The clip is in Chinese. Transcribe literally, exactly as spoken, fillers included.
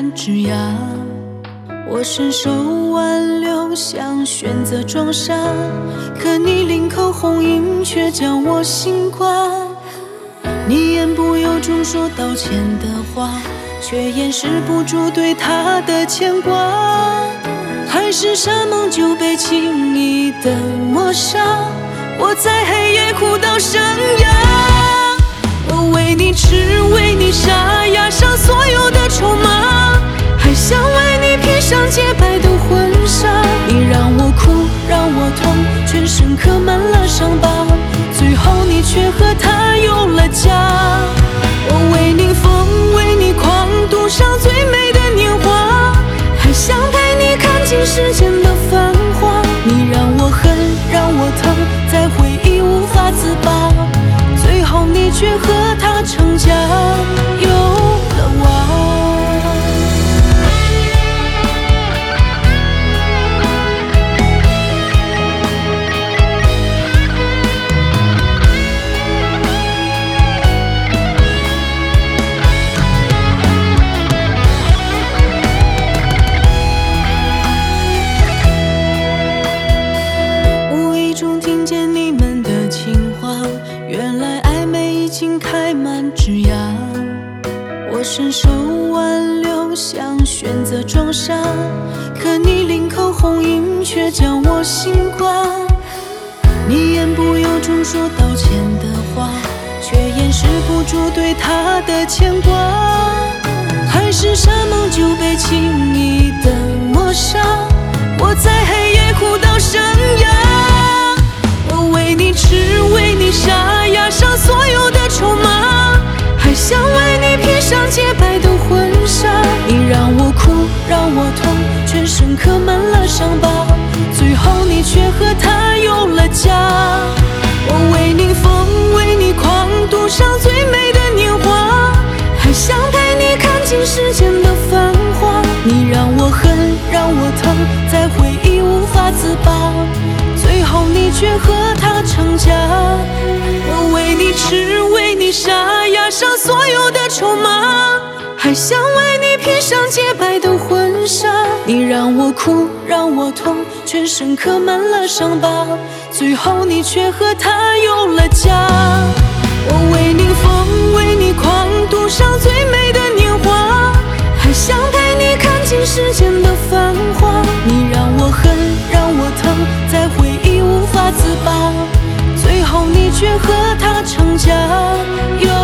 满枝桠。我伸手挽留，想选择装傻，可你临口红印却将我心挂。你言不由衷说道歉的话，却掩饰不住对他的牵挂。海誓山盟就被轻易的抹杀，我在黑夜哭到生涯。我为你痴，为你傻，押上所有的筹码，还想为你披上洁白的婚纱。你让我哭，让我痛，全身刻满了伤疤，最后你却和他有了家。我为你疯，为你狂，赌上最美的年华，还想陪你看尽世间的繁华。你让我恨，让我疼，在回忆无法自拔，最后你却和他成家，有了娃。听见你们的情话，原来暧昧已经开满枝桠。我伸手挽留，想选择装傻，可你临口红印却将我心挂。你言不由衷说道歉的话，却掩饰不住对他的牵挂。海誓山盟就被轻易的抹杀，我在黑夜哭到生涯。为你痴，为你傻，押上所有的筹码，还想为你披上洁白的婚纱。你让我哭，让我痛，全身刻满了伤疤，最后你却和他有了家。我为你疯，为你狂，赌上最美的年华，还想陪你看尽世间的繁华。你让我恨，让我疼，在回忆无法自拔，最后你却和他成家。我为你痴，为你傻，押上所有的筹码，还想为你披上洁白的婚纱。你让我哭，让我痛，全身刻满了伤疤，最后你却和他有了家。我为你疯，为你狂，赌上最美的年华，还想陪你看尽世间的繁华。你让我恨，让我疼，在回忆无法自拔，最后你却和他成家。